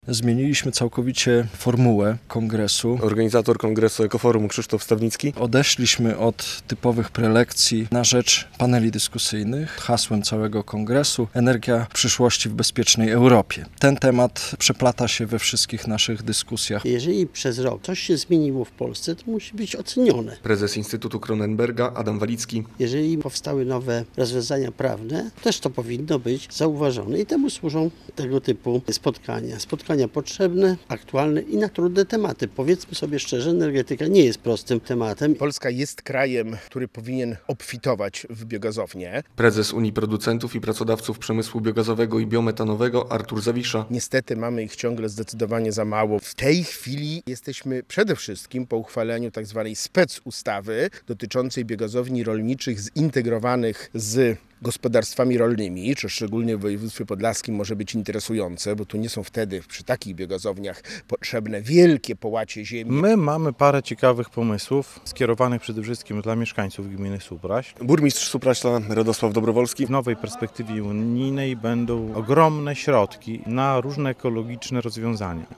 Zmieniliśmy całkowicie formułę kongresu. Organizator kongresu Ekoforum Krzysztof Stawnicki. Odeszliśmy od typowych prelekcji na rzecz paneli dyskusyjnych. Hasłem całego kongresu: energia przyszłości w bezpiecznej Europie. Ten temat przeplata się we wszystkich naszych dyskusjach. Jeżeli przez rok coś się zmieniło w Polsce, to musi być ocenione. Prezes Instytutu Kronenberga Adam Walicki. Jeżeli powstały nowe rozwiązania prawne, też to powinno być zauważone i temu służą tego typu spotkania. Spotkania potrzebne, aktualne i na trudne tematy. Powiedzmy sobie szczerze, energetyka nie jest prostym tematem. Polska jest krajem, który powinien obfitować w biogazownie. Prezes Unii Producentów i Pracodawców Przemysłu Biogazowego i Biometanowego Artur Zawisza. Niestety mamy ich ciągle zdecydowanie za mało. W tej chwili jesteśmy przede wszystkim po uchwaleniu tak zwanej specustawy dotyczącej biogazowni rolniczych zintegrowanych z gospodarstwami rolnymi, czy szczególnie w województwie podlaskim może być interesujące, bo tu nie są wtedy przy takich biogazowniach potrzebne wielkie połacie ziemi. My mamy parę ciekawych pomysłów skierowanych przede wszystkim dla mieszkańców gminy Supraśl. Burmistrz Supraśla Radosław Dobrowolski. W nowej perspektywie unijnej będą ogromne środki na różne ekologiczne rozwiązania.